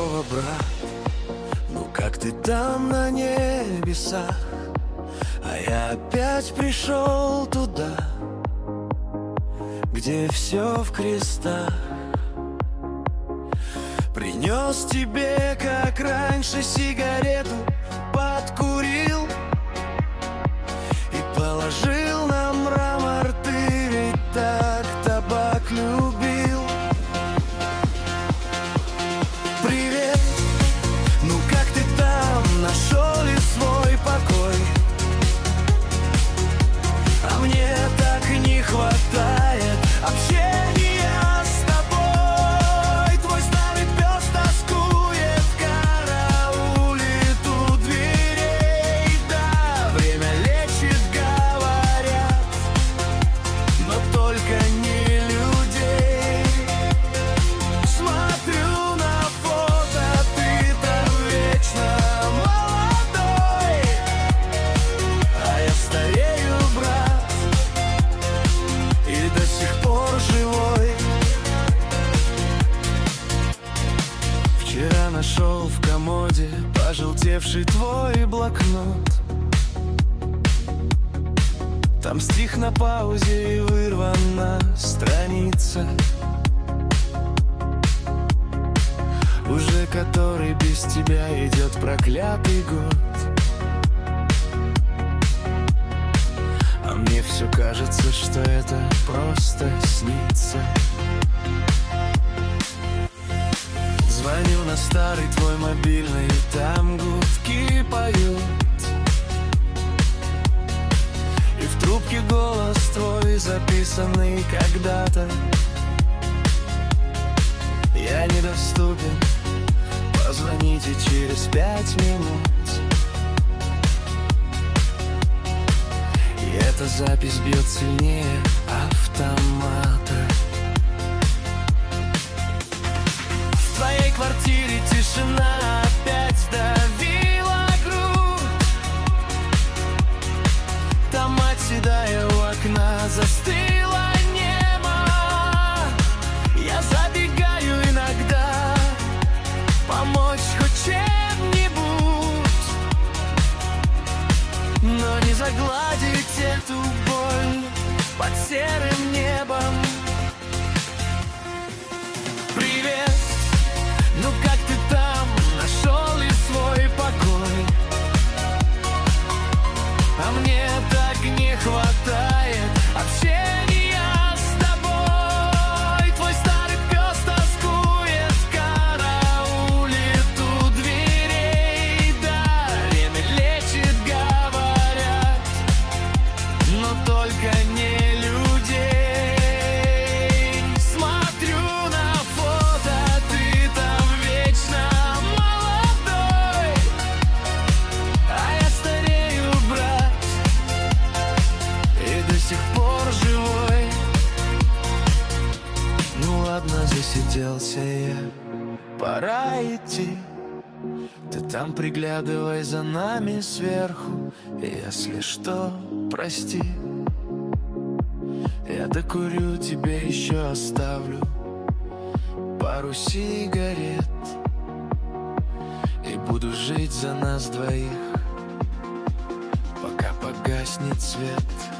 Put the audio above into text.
здорово, брат. Ну как ты там на небесах? А я опять пришел туда, где все в крестах. Принес тебе, как раньше, сигарету, подкурил и положил на мрамор. Ты ведь так табак любил. Привет, ну как ты там, нашел ли свой покой? А мне так не хватает общения с тобой. Твой старый пес тоскует, караулит у дверей. Да, время лечит, говорят, но только не людей. Смотрю на фото, ты-то вечно молодой, а я старею, брат, и до сих пор живой. Вчера нашел в комоде пожелтевший твой блокнот. Там стих на паузе и вырвана страница. Уже который без тебя идет проклятый год. А мне все кажется, что это просто снится. Звоню на старый твой мобильный, там гудки поют, и в трубке голос твой, записанный когда-то. Я недоступен, позвоните через 5 минут. И эта запись бьет сильнее автомата. В твоей квартире тишина опять сдавила грудь. Там мать седая у окна застыла немо. Я забегаю иногда помочь хоть чем-нибудь, но не загладить эту боль под серым небом. Привет, ну как ты там, нашел ли свой покой? А мне так не хватает общения с тобой. Твой старый пес тоскует, караулит у дверей. Да, время лечит, говорят, но только не людей. Смотрю на фото, ты там вечно молодой, а я старею, брат, и до сих пор живой. Ну ладно, засиделся я, пора идти. Ты там приглядывай за нами сверху, если что, прости. Я докурю, тебе еще оставлю пару сигарет и буду жить за нас двоих, пока погаснет свет.